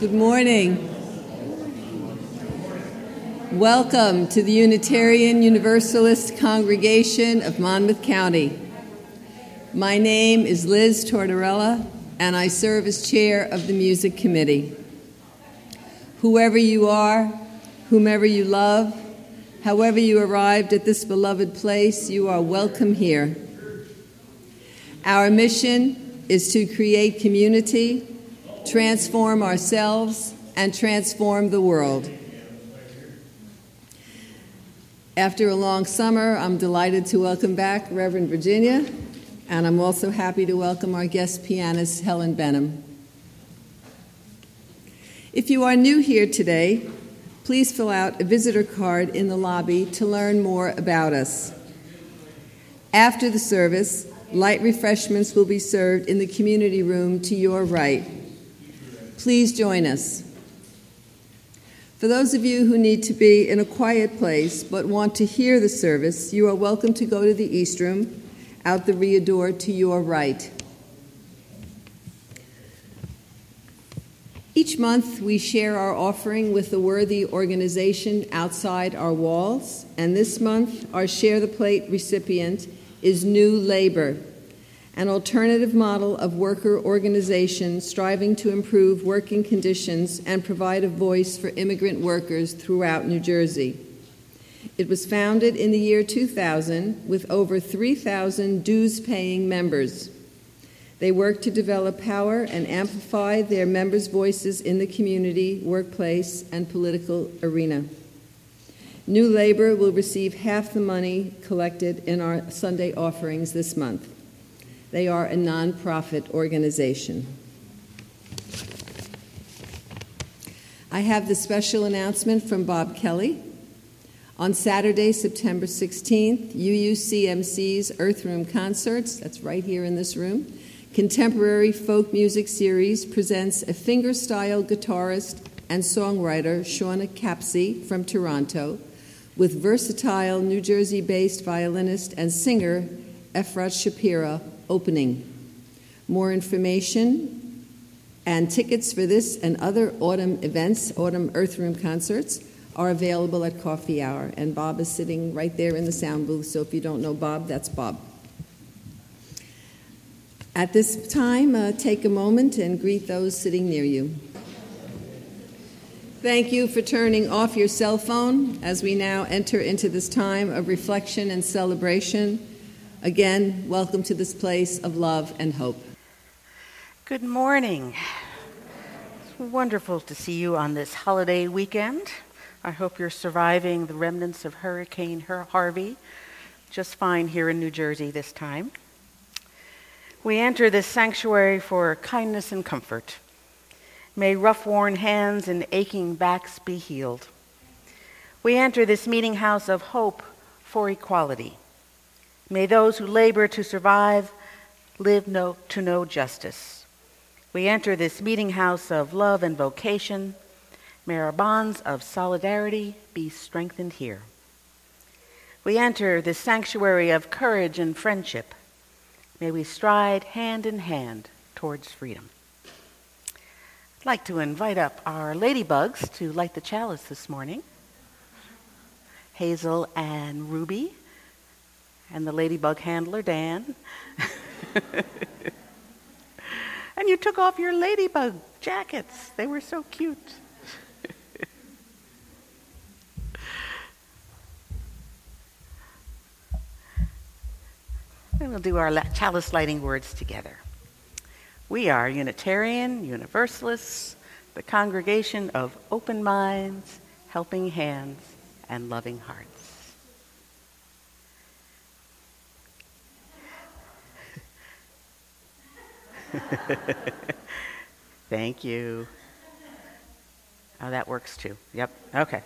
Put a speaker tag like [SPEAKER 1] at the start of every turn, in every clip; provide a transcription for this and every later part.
[SPEAKER 1] Good morning. Welcome to the Unitarian Universalist Congregation of Monmouth County. My name is Liz Tortorella, and I serve as chair of the Music Committee. Whoever you are, whomever you love, however you arrived at this beloved place, you are welcome here. Our mission is to create community, transform ourselves, and transform the world. After a long summer, I'm delighted to welcome back Reverend Virginia, and I'm also happy to welcome our guest pianist, Helen Benham. If you are new here today, please fill out a visitor card in the lobby to learn more about us. After the service, light refreshments will be served in the community room to your right. Please join us. For those of you who need to be in a quiet place but want to hear the service, you are welcome to go to the East Room, out the rear door to your right. Each month, we share our offering with a worthy organization outside our walls, and this month, our Share the Plate recipient is New Labor, an alternative model of worker organization striving to improve working conditions and provide a voice for immigrant workers throughout New Jersey. It was founded in the year 2000 with over 3,000 dues-paying members. They work to develop power and amplify their members' voices in the community, workplace, and political arena. New Labor will receive half the money collected in our Sunday offerings this month. They are a nonprofit organization. I have the special announcement from Bob Kelly. On Saturday, September 16th, UUCMC's Earth Room Concerts, that's right here in this room, Contemporary Folk Music Series presents a fingerstyle guitarist and songwriter, Shauna Capsey from Toronto, with versatile New Jersey-based violinist and singer, Efrat Shapira, opening. More information and tickets for this and other autumn events, autumn Earth Room concerts, are available at Coffee Hour. And Bob is sitting right there in the sound booth, so if you don't know Bob, that's Bob. At this time, take a moment and greet those sitting near you. Thank you for turning off your cell phone as we now enter into this time of reflection and celebration. Again, welcome to this place of love and hope.
[SPEAKER 2] Good morning. It's wonderful to see you on this holiday weekend. I hope you're surviving the remnants of Hurricane Harvey just fine here in New Jersey this time. We enter this sanctuary for kindness and comfort. May rough-worn hands and aching backs be healed. We enter this meeting house of hope for equality. May those who labor to survive live to know justice. We enter this meeting house of love and vocation. May our bonds of solidarity be strengthened here. We enter this sanctuary of courage and friendship. May we stride hand in hand towards freedom. I'd like to invite up our ladybugs to light the chalice this morning. Hazel and Ruby. And the ladybug handler, Dan. And you took off your ladybug jackets. They were so cute. And we'll do our chalice lighting words together. We are Unitarian Universalists, the congregation of open minds, helping hands, and loving hearts. Thank you. Oh, that works too. Yep. Okay.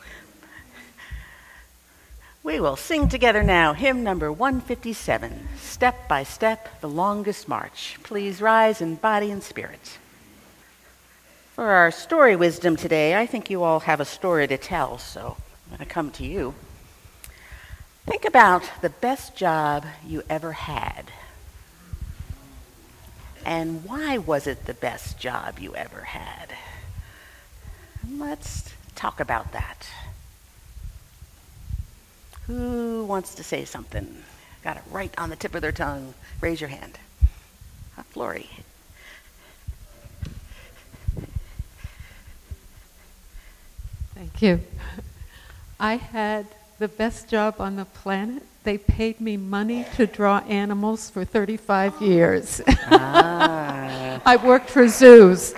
[SPEAKER 2] We will sing together now hymn number 157, Step by Step, the Longest March. Please rise in body and spirit. For our story wisdom today, I think you all have a story to tell, so I'm going to come to you. Think about the best job you ever had. And why was it the best job you ever had? And let's talk about that. Who wants to say something? Got it right on the tip of their tongue. Raise your hand. Flory.
[SPEAKER 3] Thank you. I had the best job on the planet. They paid me money to draw animals for 35 years. I worked for zoos.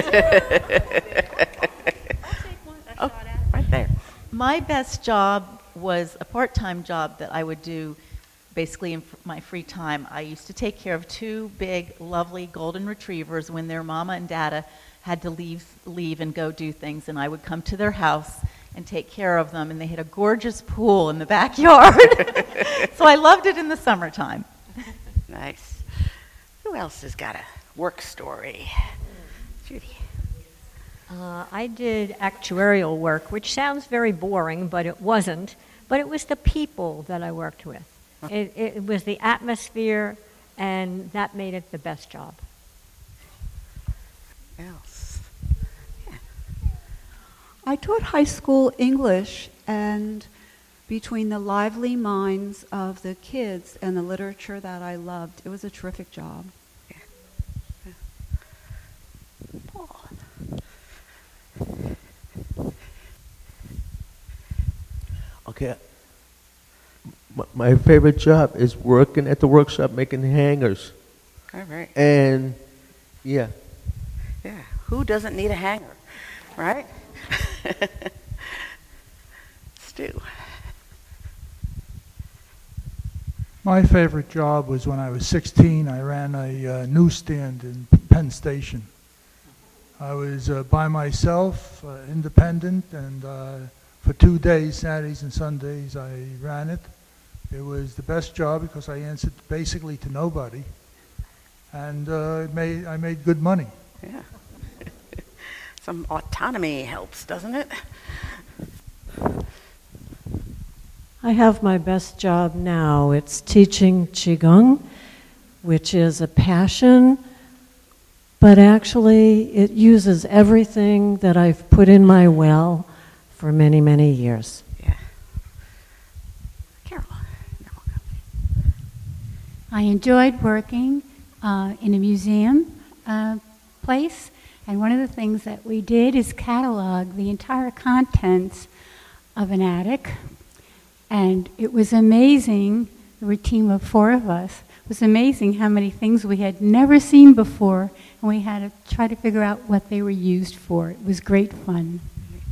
[SPEAKER 2] Oh, right there.
[SPEAKER 4] My best job was a part-time job that I would do basically in my free time. I used to take care of two big, lovely golden retrievers when their mama and dada had to leave and go do things, and I would come to their house and take care of them, and they had a gorgeous pool in the backyard. So I loved it in the summertime.
[SPEAKER 2] Nice. Who else has got a work story? Judy.
[SPEAKER 5] I did actuarial work, which sounds very boring, but it wasn't. But it was the people that I worked with. It was the atmosphere, and that made it the best job.
[SPEAKER 2] Else? Yeah.
[SPEAKER 6] I taught high school English, and between the lively minds of the kids and the literature that I loved, it was a terrific job.
[SPEAKER 2] Yeah. Yeah. Paul.
[SPEAKER 7] Okay. My favorite job is working at the workshop making hangers.
[SPEAKER 2] All right.
[SPEAKER 7] And, yeah.
[SPEAKER 2] Yeah. Who doesn't need a hanger, right? Stu.
[SPEAKER 8] My favorite job was when I was 16. I ran a newsstand in Penn Station. I was by myself, independent, and for 2 days, Saturdays and Sundays, I ran it. It was the best job because I answered basically to nobody, and I made good money.
[SPEAKER 2] Yeah. Some autonomy helps, doesn't it?
[SPEAKER 9] I have my best job now. It's teaching Qigong, which is a passion, but actually it uses everything that I've put in my well for many, many years.
[SPEAKER 2] Yeah. Carol.
[SPEAKER 10] I enjoyed working in a museum place, and one of the things that we did is catalog the entire contents of an attic, and it was amazing. There were a team of 4 of us. It was amazing how many things we had never seen before, and we had to try to figure out what they were used for. It was great fun.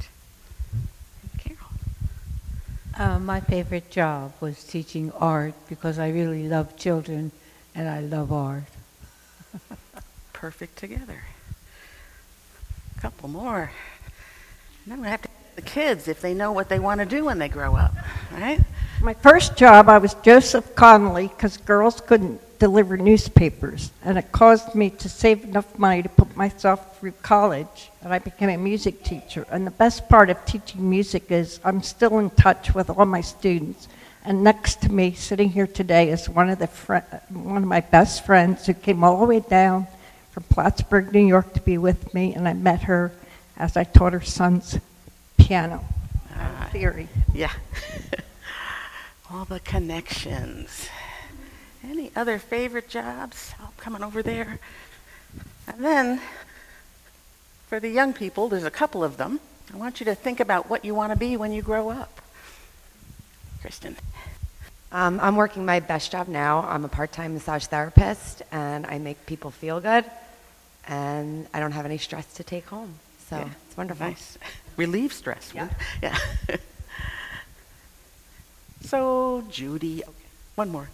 [SPEAKER 11] My favorite job was teaching art because I really love children and I love art.
[SPEAKER 2] Perfect together. A couple more. And then we have to ask the kids if they know what they want to do when they grow up, right?
[SPEAKER 5] My first job, I was Joseph Connolly because girls couldn't deliver newspapers, and it caused me to save enough money to put myself through college, and I became a music teacher. And the best part of teaching music is I'm still in touch with all my students. And next to me, sitting here today, is one of my best friends who came all the way down from Plattsburgh, New York, to be with me, and I met her as I taught her son's piano theory.
[SPEAKER 2] Yeah. All the connections. Any other favorite jobs? Oh, coming over there. And then, for the young people, there's a couple of them. I want you to think about what you want to be when you grow up. Kristen.
[SPEAKER 12] I'm working my best job now. I'm a part-time massage therapist, and I make people feel good, and I don't have any stress to take home. So
[SPEAKER 2] yeah,
[SPEAKER 12] it's wonderful.
[SPEAKER 2] Nice. Relieve stress.
[SPEAKER 12] Yeah.
[SPEAKER 2] Yeah. So, Judy. Okay. One more.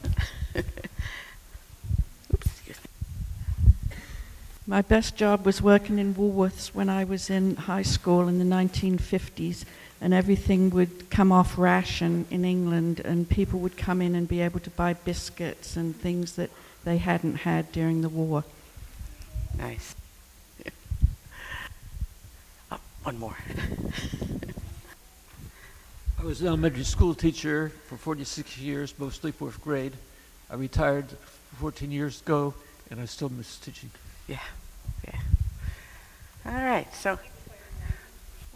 [SPEAKER 2] Oops, excuse me.
[SPEAKER 13] My best job was working in Woolworths when I was in high school in the 1950s, and everything would come off ration in England, and people would come in and be able to buy biscuits and things that they hadn't had during the war.
[SPEAKER 2] Nice. Yeah. Oh, one more.
[SPEAKER 14] I was an elementary school teacher for 46 years, mostly 4th grade. I retired 14 years ago, and I still miss teaching.
[SPEAKER 2] Yeah, yeah. All right, so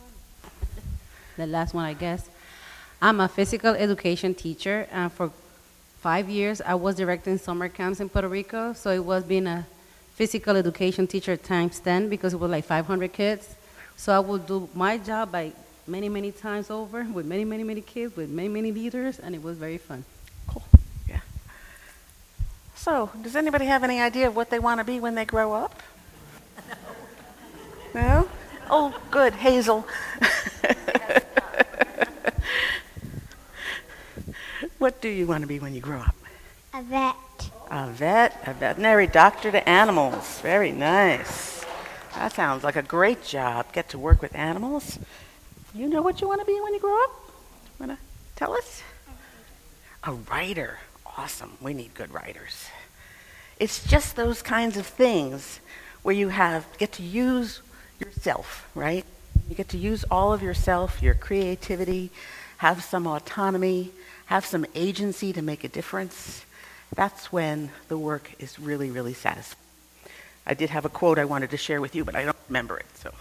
[SPEAKER 15] the last one, I guess. I'm a physical education teacher, and for 5 years, I was directing summer camps in Puerto Rico, so it was being a physical education teacher times 10 because it was like 500 kids. So I would do my job by many, many times over with many, many, many kids, with many, many leaders, and it was very fun.
[SPEAKER 2] Cool. Yeah. So, does anybody have any idea of what they want to be when they grow up? No? Oh, good, Hazel. What do you want to be when you grow up?
[SPEAKER 16] A vet.
[SPEAKER 2] A vet, a veterinary doctor to animals. Very nice. That sounds like a great job. Get to work with animals. You know what you want to be when you grow up? Want to tell us? A writer. Awesome. We need good writers. It's just those kinds of things where you get to use yourself, right? You get to use all of yourself, your creativity, have some autonomy, have some agency to make a difference. That's when the work is really, really satisfying. I did have a quote I wanted to share with you, but I don't remember it. So,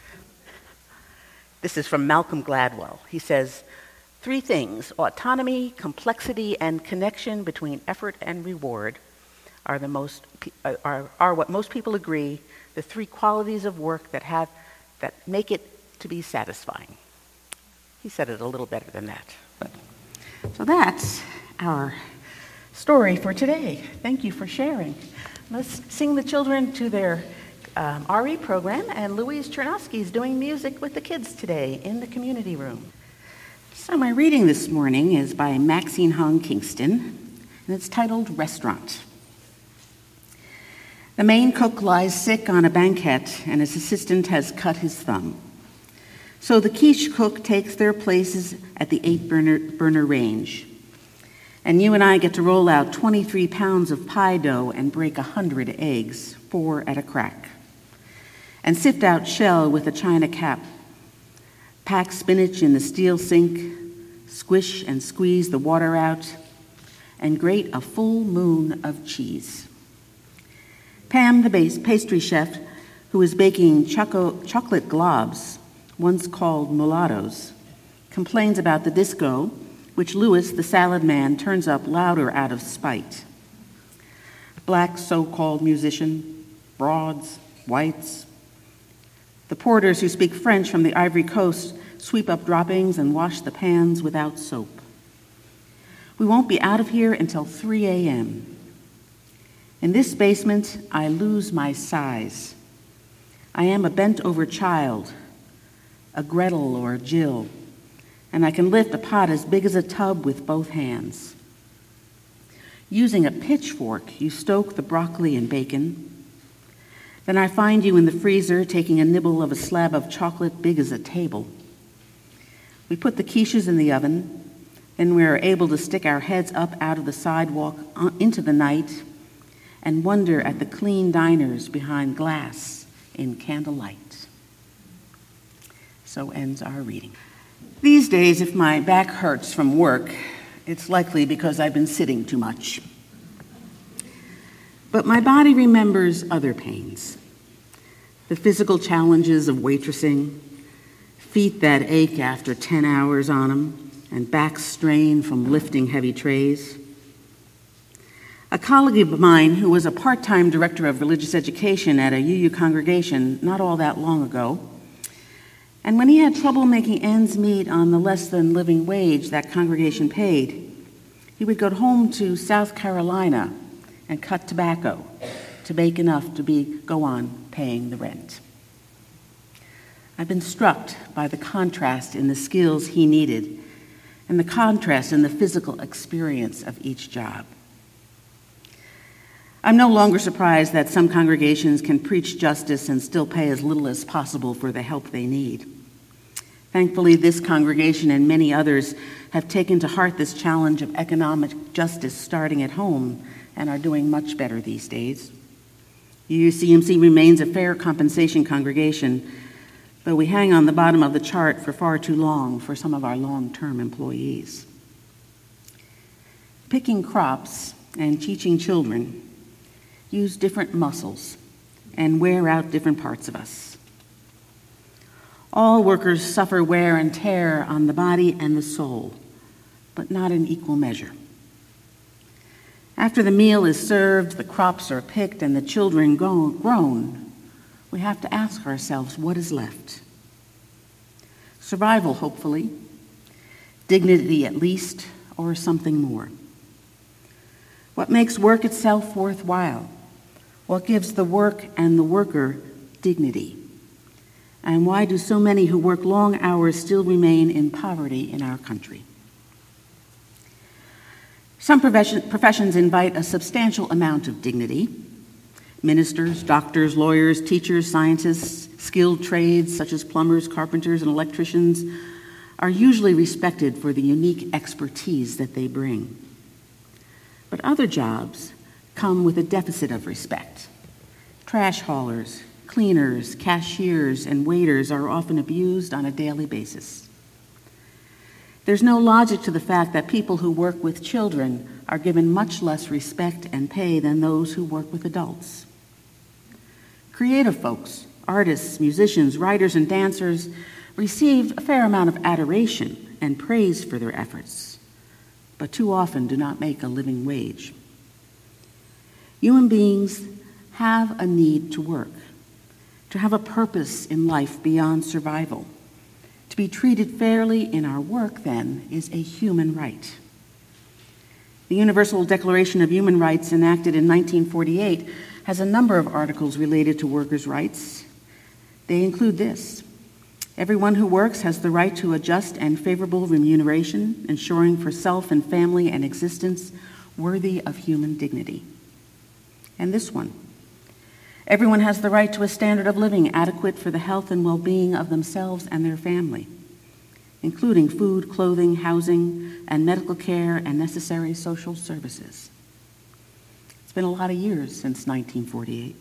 [SPEAKER 2] this is from Malcolm Gladwell. He says, 3 things, autonomy, complexity, and connection between effort and reward are what most people agree, the 3 qualities of work that make it to be satisfying. He said it a little better than that. So that's our story for today. Thank you for sharing. Let's sing the children to their RE program, and Louise Chernosky is doing music with the kids today in the community room. So my reading this morning is by Maxine Hong Kingston, and it's titled Restaurant. The main cook lies sick on a banquette, and his assistant has cut his thumb. So the quiche cook takes their places at the 8-burner range. And you and I get to roll out 23 pounds of pie dough and break 100 eggs, 4 at a crack. And sift out shell with a china cap. Pack spinach in the steel sink, squish and squeeze the water out, and grate a full moon of cheese. Pam, the pastry chef, who is baking chocolate globs, once called mulattoes, complains about the disco, which Louis, the salad man, turns up louder out of spite. Black so-called musician, broads, whites. The porters who speak French from the Ivory Coast sweep up droppings and wash the pans without soap. We won't be out of here until 3 a.m. In this basement, I lose my size. I am a bent-over child, a Gretel or a Jill, and I can lift a pot as big as a tub with both hands. Using a pitchfork, you stoke the broccoli and bacon. Then I find you in the freezer taking a nibble of a slab of chocolate big as a table. We put the quiches in the oven, then we are able to stick our heads up out of the sidewalk into the night and wonder at the clean diners behind glass in candlelight. So ends our reading. These days, if my back hurts from work, it's likely because I've been sitting too much. But my body remembers other pains. The physical challenges of waitressing, feet that ache after 10 hours on them, and back strain from lifting heavy trays. A colleague of mine who was a part-time director of religious education at a UU congregation not all that long ago, and when he had trouble making ends meet on the less than living wage that congregation paid, he would go home to South Carolina and cut tobacco to make enough to go on paying the rent. I've been struck by the contrast in the skills he needed and the contrast in the physical experience of each job. I'm no longer surprised that some congregations can preach justice and still pay as little as possible for the help they need. Thankfully, this congregation and many others have taken to heart this challenge of economic justice starting at home and are doing much better these days. UCMC remains a fair compensation congregation, but we hang on the bottom of the chart for far too long for some of our long-term employees. Picking crops and teaching children use different muscles and wear out different parts of us. All workers suffer wear and tear on the body and the soul, but not in equal measure. After the meal is served, the crops are picked, and the children grown, we have to ask ourselves, what is left? Survival, hopefully, dignity at least, or something more. What makes work itself worthwhile? What gives the work and the worker dignity? And why do so many who work long hours still remain in poverty in our country? Some professions invite a substantial amount of dignity. Ministers, doctors, lawyers, teachers, scientists, skilled trades such as plumbers, carpenters, and electricians are usually respected for the unique expertise that they bring. But other jobs come with a deficit of respect. Trash haulers, cleaners, cashiers, and waiters are often abused on a daily basis. There's no logic to the fact that people who work with children are given much less respect and pay than those who work with adults. Creative folks, artists, musicians, writers, and dancers receive a fair amount of adoration and praise for their efforts, but too often do not make a living wage. Human beings have a need to work, to have a purpose in life beyond survival. To be treated fairly in our work, then, is a human right. The Universal Declaration of Human Rights, enacted in 1948, has a number of articles related to workers' rights. They include this: everyone who works has the right to a just and favorable remuneration, ensuring for self and family an existence worthy of human dignity. And this one: everyone has the right to a standard of living adequate for the health and well-being of themselves and their family, including food, clothing, housing, and medical care and necessary social services. It's been a lot of years since 1948.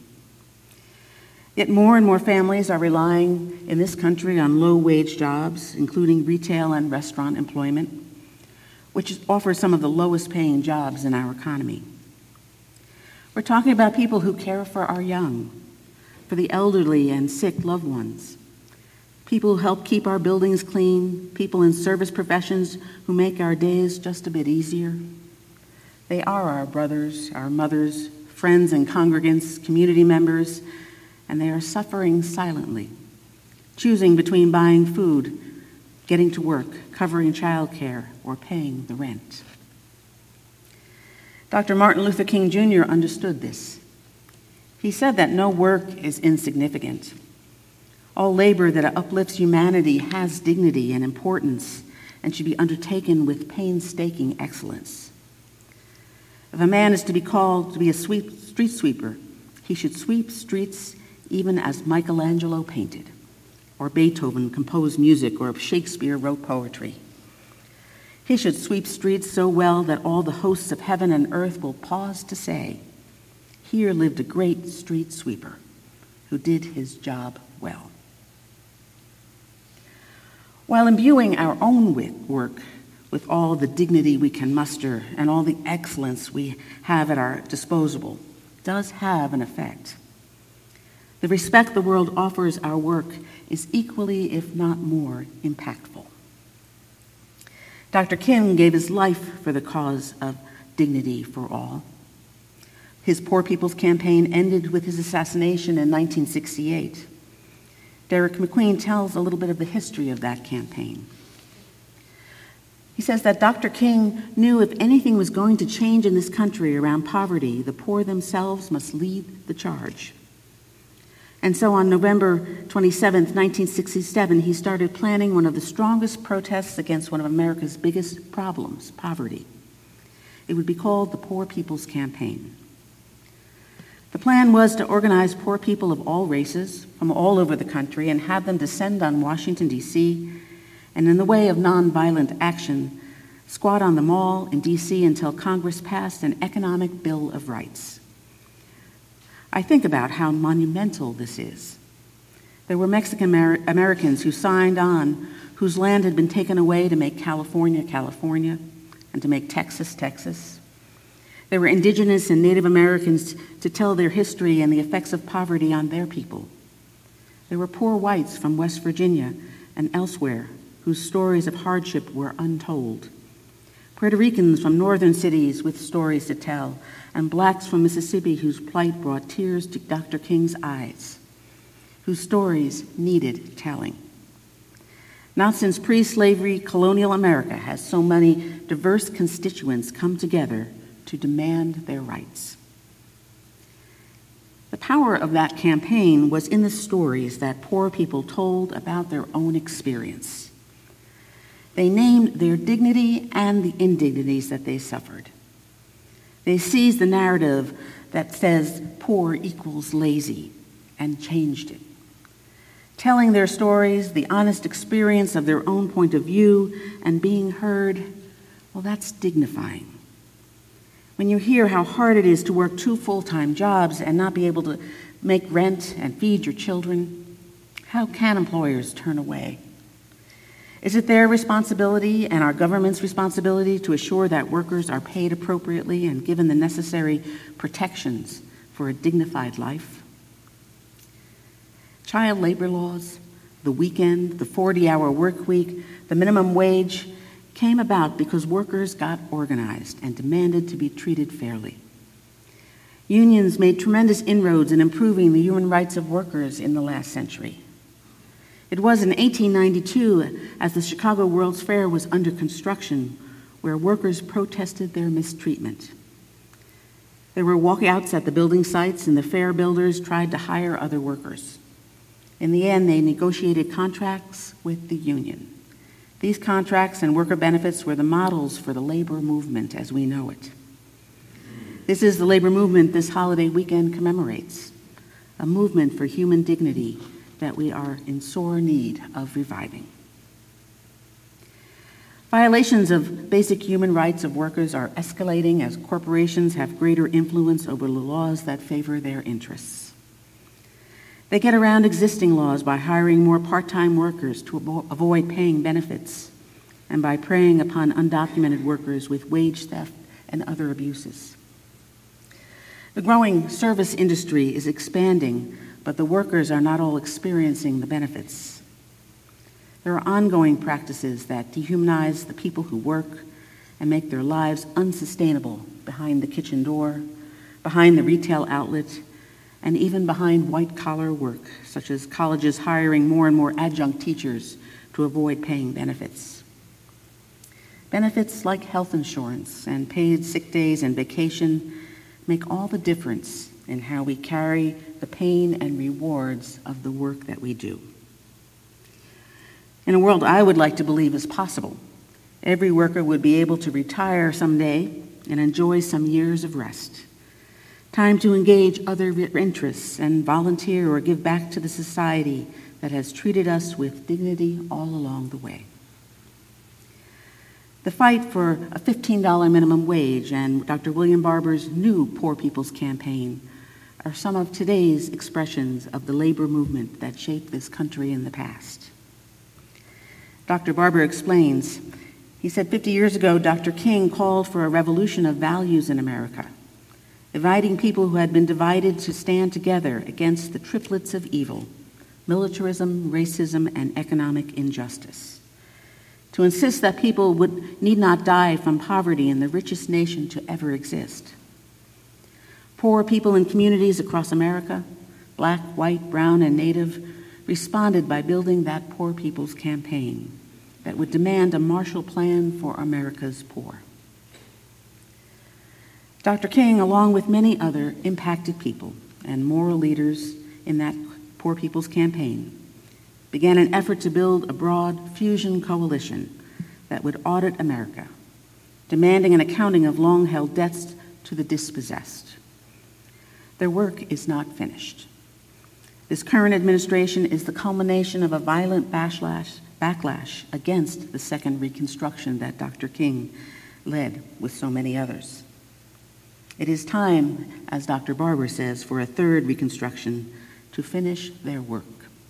[SPEAKER 2] Yet more and more families are relying in this country on low-wage jobs, including retail and restaurant employment, which offers some of the lowest-paying jobs in our economy. We're talking about people who care for our young, for the elderly and sick loved ones, people who help keep our buildings clean, people in service professions who make our days just a bit easier. They are our brothers, our mothers, friends and congregants, community members, and they are suffering silently, choosing between buying food, getting to work, covering childcare, or paying the rent. Dr. Martin Luther King Jr. understood this. He said that no work is insignificant. All labor that uplifts humanity has dignity and importance and should be undertaken with painstaking excellence. If a man is to be called to be a street sweeper, he should sweep streets even as Michelangelo painted, or Beethoven composed music, or Shakespeare wrote poetry. He should sweep streets so well that all the hosts of heaven and earth will pause to say, "Here lived a great street sweeper who did his job well." While imbuing our own work with all the dignity we can muster and all the excellence we have at our disposal does have an effect. The respect the world offers our work is equally, if not more, impactful. Dr. King gave his life for the cause of dignity for all. His Poor People's Campaign ended with his assassination in 1968. Derek McQueen tells a little bit of the history of that campaign. He says that Dr. King knew if anything was going to change in this country around poverty, the poor themselves must lead the charge. And so on November 27, 1967, he started planning one of the strongest protests against one of America's biggest problems, poverty. It would be called the Poor People's Campaign. The plan was to organize poor people of all races from all over the country and have them descend on Washington, D.C., and in the way of nonviolent action, squat on the Mall in D.C. until Congress passed an economic Bill of Rights. I think about how monumental this is. There were Mexican Americans who signed on, whose land had been taken away to make California, California, and to make Texas, Texas. There were indigenous and Native Americans to tell their history and the effects of poverty on their people. There were poor whites from West Virginia and elsewhere whose stories of hardship were untold. Puerto Ricans from northern cities with stories to tell, and blacks from Mississippi whose plight brought tears to Dr. King's eyes, whose stories needed telling. Not since pre-slavery colonial America has so many diverse constituents come together to demand their rights. The power of that campaign was in the stories that poor people told about their own experience. They named their dignity and the indignities that they suffered. They seized the narrative that says poor equals lazy and changed it. Telling their stories, the honest experience of their own point of view, and being heard, well, that's dignifying. When you hear how hard it is to work 2 full-time jobs and not be able to make rent and feed your children, how can employers turn away? Is it their responsibility and our government's responsibility to assure that workers are paid appropriately and given the necessary protections for a dignified life? Child labor laws, the weekend, the 40-hour work week, the minimum wage came about because workers got organized and demanded to be treated fairly. Unions made tremendous inroads in improving the human rights of workers in the last century. It was in 1892, as the Chicago World's Fair was under construction, where workers protested their mistreatment. There were walkouts at the building sites, and the fair builders tried to hire other workers. In the end, they negotiated contracts with the union. These contracts and worker benefits were the models for the labor movement as we know it. This is the labor movement this holiday weekend commemorates, a movement for human dignity that we are in sore need of reviving. Violations of basic human rights of workers are escalating as corporations have greater influence over the laws that favor their interests. They get around existing laws by hiring more part-time workers to avoid paying benefits and by preying upon undocumented workers with wage theft and other abuses. The growing service industry is expanding, but the workers are not all experiencing the benefits. There are ongoing practices that dehumanize the people who work and make their lives unsustainable behind the kitchen door, behind the retail outlet, and even behind white-collar work, such as colleges hiring more and more adjunct teachers to avoid paying benefits. Benefits like health insurance and paid sick days and vacation make all the difference in how we carry the pain and rewards of the work that we do. In a world I would like to believe is possible, every worker would be able to retire someday and enjoy some years of rest. Time to engage other interests and volunteer or give back to the society that has treated us with dignity all along the way. The fight for a $15 minimum wage and Dr. William Barber's new Poor People's Campaign are some of today's expressions of the labor movement that shaped this country in the past. Dr. Barber explains, he said 50 years ago, Dr. King called for a revolution of values in America, inviting people who had been divided to stand together against the triplets of evil, militarism, racism, and economic injustice. To insist that people need not die from poverty in the richest nation to ever exist. Poor people in communities across America, black, white, brown, and Native, responded by building that Poor People's Campaign that would demand a Marshall Plan for America's poor. Dr. King, along with many other impacted people and moral leaders in that Poor People's Campaign, began an effort to build a broad fusion coalition that would audit America, demanding an accounting of long-held debts to the dispossessed. Their work is not finished. This current administration is the culmination of a violent backlash against the second Reconstruction that Dr. King led with so many others. It is time, as Dr. Barber says, for a third Reconstruction to finish their work.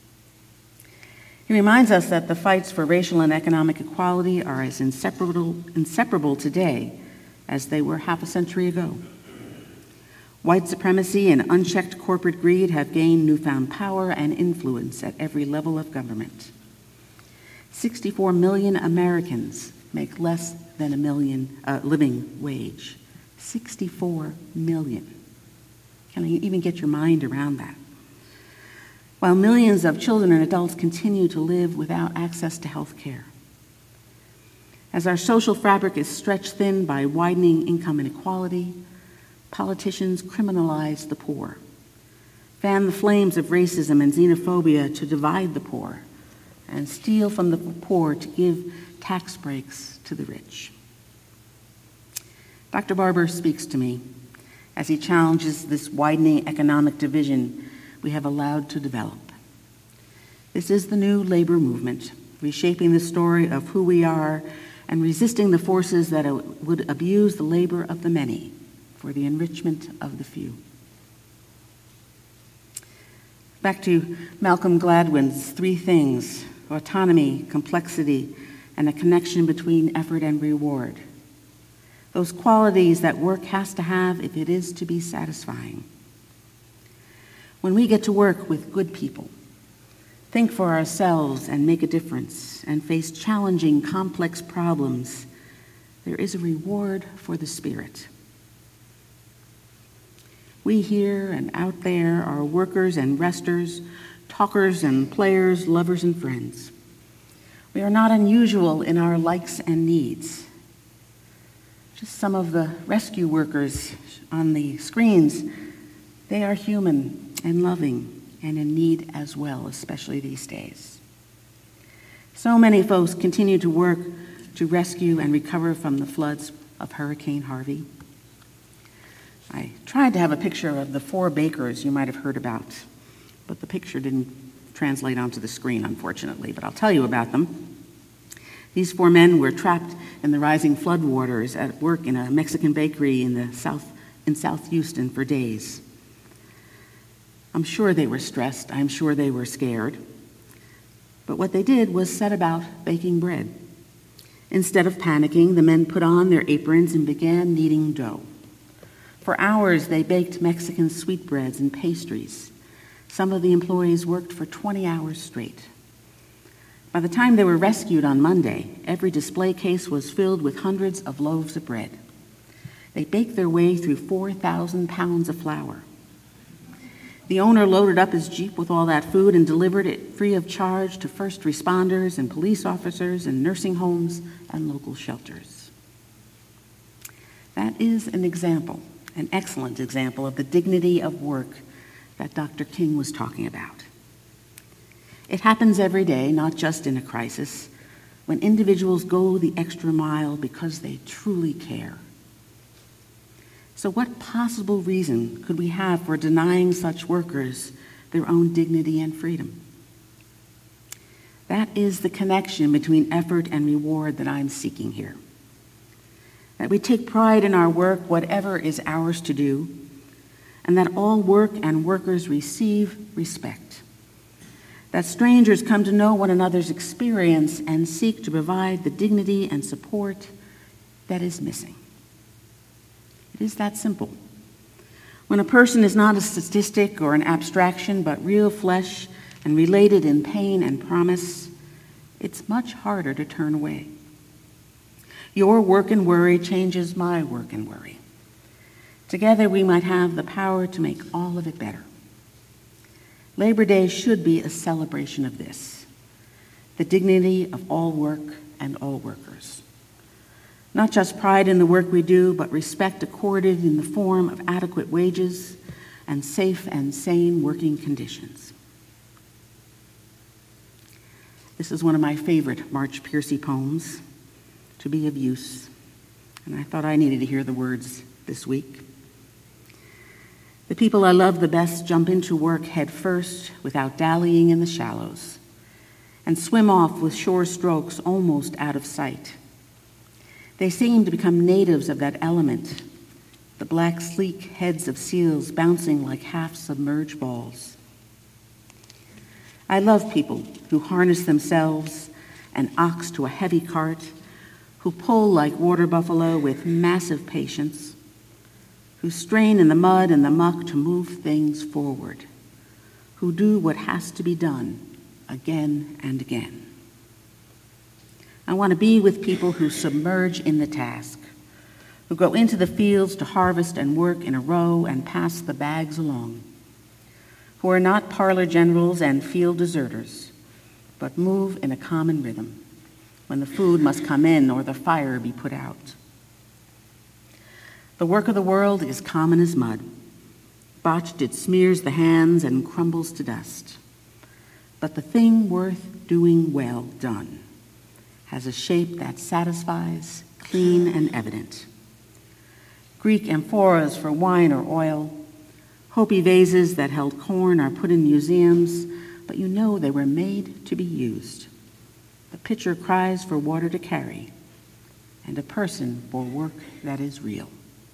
[SPEAKER 2] He reminds us that the fights for racial and economic equality are as inseparable today as they were half a century ago. White supremacy and unchecked corporate greed have gained newfound power and influence at every level of government. 64 million Americans make less than a living wage. 64 million. Can you even get your mind around that? While millions of children and adults continue to live without access to health care. As our social fabric is stretched thin by widening income inequality, politicians criminalize the poor, fan the flames of racism and xenophobia to divide the poor, and steal from the poor to give tax breaks to the rich. Dr. Barber speaks to me as he challenges this widening economic division we have allowed to develop. This is the new labor movement, reshaping the story of who we are and resisting the forces that would abuse the labor of the many for the enrichment of the few. Back to Malcolm Gladwin's three things: autonomy, complexity, and a connection between effort and reward. Those qualities that work has to have if it is to be satisfying. When we get to work with good people, think for ourselves and make a difference, and face challenging, complex problems, there is a reward for the spirit. We here and out there are workers and resters, talkers and players, lovers and friends. We are not unusual in our likes and needs. Just some of the rescue workers on the screens, they are human and loving and in need as well, especially these days. So many folks continue to work to rescue and recover from the floods of Hurricane Harvey. I tried to have a picture of the 4 bakers you might have heard about, but the picture didn't translate onto the screen, unfortunately, but I'll tell you about them. These 4 men were trapped in the rising floodwaters at work in a Mexican bakery in South Houston for days. I'm sure they were stressed. I'm sure they were scared. But what they did was set about baking bread. Instead of panicking, the men put on their aprons and began kneading dough. For hours, they baked Mexican sweetbreads and pastries. Some of the employees worked for 20 hours straight. By the time they were rescued on Monday, every display case was filled with hundreds of loaves of bread. They baked their way through 4,000 pounds of flour. The owner loaded up his Jeep with all that food and delivered it free of charge to first responders and police officers and nursing homes and local shelters. That is an example, an excellent example of the dignity of work that Dr. King was talking about. It happens every day, not just in a crisis, when individuals go the extra mile because they truly care. So what possible reason could we have for denying such workers their own dignity and freedom? That is the connection between effort and reward that I'm seeking here. That we take pride in our work, whatever is ours to do, and that all work and workers receive respect. That strangers come to know one another's experience and seek to provide the dignity and support that is missing. It is that simple. When a person is not a statistic or an abstraction, but real flesh and related in pain and promise, it's much harder to turn away. Your work and worry changes my work and worry. Together we might have the power to make all of it better. Labor Day should be a celebration of this, the dignity of all work and all workers. Not just pride in the work we do, but respect accorded in the form of adequate wages and safe and sane working conditions. This is one of my favorite March Piercy poems, To Be of Use, and I thought I needed to hear the words this week. The people I love the best jump into work head first without dallying in the shallows and swim off with shore strokes almost out of sight. They seem to become natives of that element, the black, sleek heads of seals bouncing like half-submerged balls. I love people who harness themselves, an ox to a heavy cart, who pull like water buffalo with massive patience, who strain in the mud and the muck to move things forward, who do what has to be done again and again. I want to be with people who submerge in the task, who go into the fields to harvest and work in a row and pass the bags along, who are not parlor generals and field deserters, but move in a common rhythm when the food must come in or the fire be put out. The work of the world is common as mud. Botched, it smears the hands and crumbles to dust. But the thing worth doing well done has a shape that satisfies, clean and evident. Greek amphoras for wine or oil, Hopi vases that held corn are put in museums, but you know they were made to be used. The pitcher cries for water to carry, and a person for work that is real.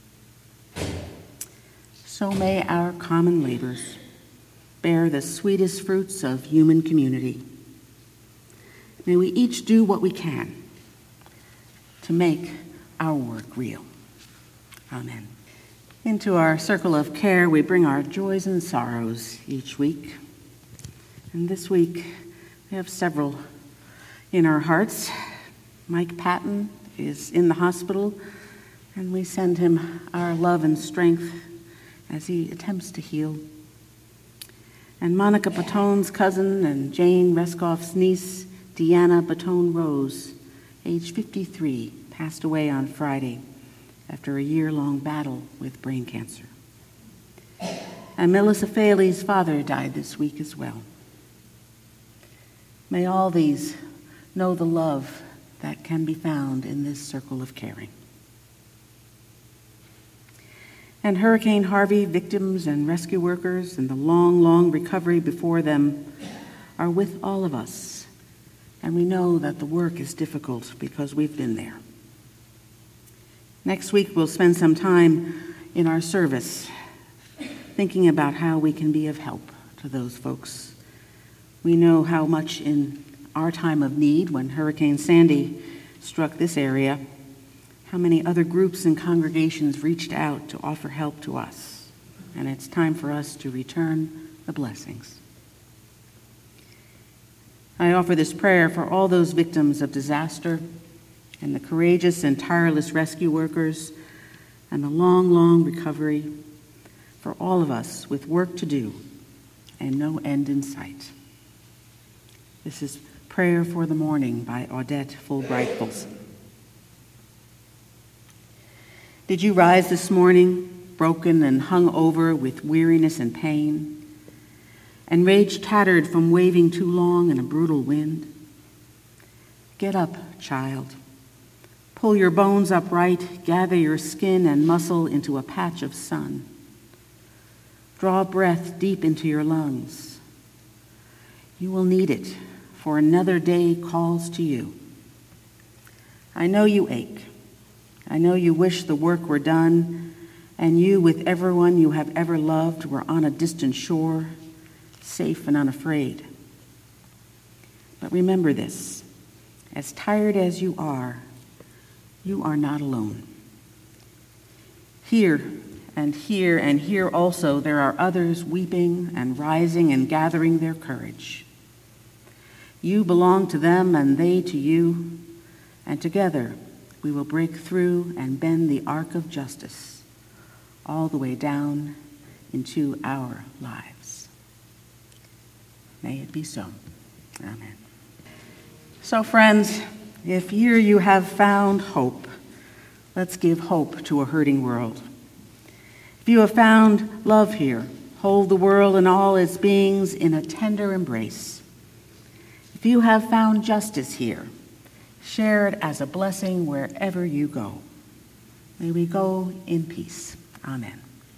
[SPEAKER 2] So may our common labors bear the sweetest fruits of human community. May we each do what we can to make our work real. Amen. Into our circle of care, we bring our joys and sorrows each week. And this week, we have several in our hearts. Mike Patton is in the hospital, and we send him our love and strength as he attempts to heal. And Monica Batone's cousin and Jane Reskoff's niece, Deanna Batone Rose, age 53, passed away on Friday after a year-long battle with brain cancer. And Melissa Faley's father died this week as well. May all these know the love that can be found in this circle of caring. And Hurricane Harvey victims and rescue workers and the long, long recovery before them are with all of us. And we know that the work is difficult because we've been there. Next week, we'll spend some time in our service thinking about how we can be of help to those folks. We know how much in our time of need, when Hurricane Sandy struck this area, how many other groups and congregations reached out to offer help to us. And it's time for us to return the blessings. I offer this prayer for all those victims of disaster and the courageous and tireless rescue workers and the long, long recovery for all of us with work to do and no end in sight. This is Prayer for the Morning by Audette Fulbright-Fulson. Did you rise this morning broken and hung over with weariness and pain, and rage tattered from waving too long in a brutal wind? Get up, child. Pull your bones upright, gather your skin and muscle into a patch of sun. Draw breath deep into your lungs. You will need it, for another day calls to you. I know you ache. I know you wish the work were done, and you, with everyone you have ever loved, were on a distant shore, safe and unafraid. But remember this, as tired as you are not alone. Here and here and here also there are others weeping and rising and gathering their courage. You belong to them and they to you, and together we will break through and bend the arc of justice all the way down into our lives. May it be so. Amen. So friends, if here you have found hope, let's give hope to a hurting world. If you have found love here, hold the world and all its beings in a tender embrace. If you have found justice here, share it as a blessing wherever you go. May we go in peace. Amen.